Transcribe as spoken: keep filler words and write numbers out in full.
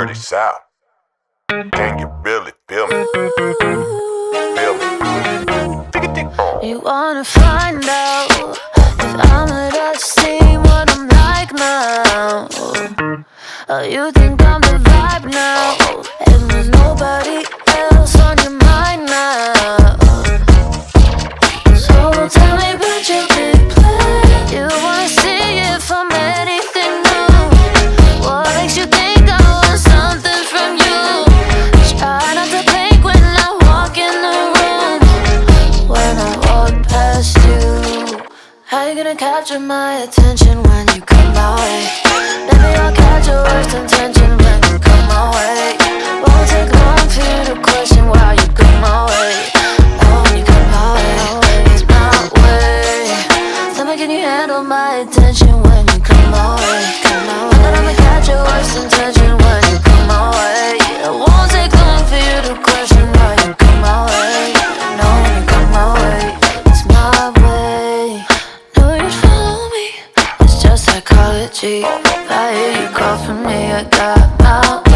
Dirty South. Can you really feel me? Feel me? You wanna find out if I'm at a scene, what I'm like now? Oh, you think I'm the vibe now, and there's nobody else on your mind now. So tell me about your big plan. You wanna see if I'm anything new? What makes you think I want something from you? Try not to blink when I walk in the room. When I walk past you, how you gonna capture my attention when you come my way? Maybe I'll catch your worst intention when you come my way. Won't take long for you to question why you come my way. Oh, when you come my way, it's my way. Tell me, can you handle my attention when you come my way? Come my way. That I'ma catch your worst intention when you come my way. It won't take long for you to question why you come my way. No, when you come my way, it's my way. Know you'd follow me, it's just psychology. If I hear you call for me, I got my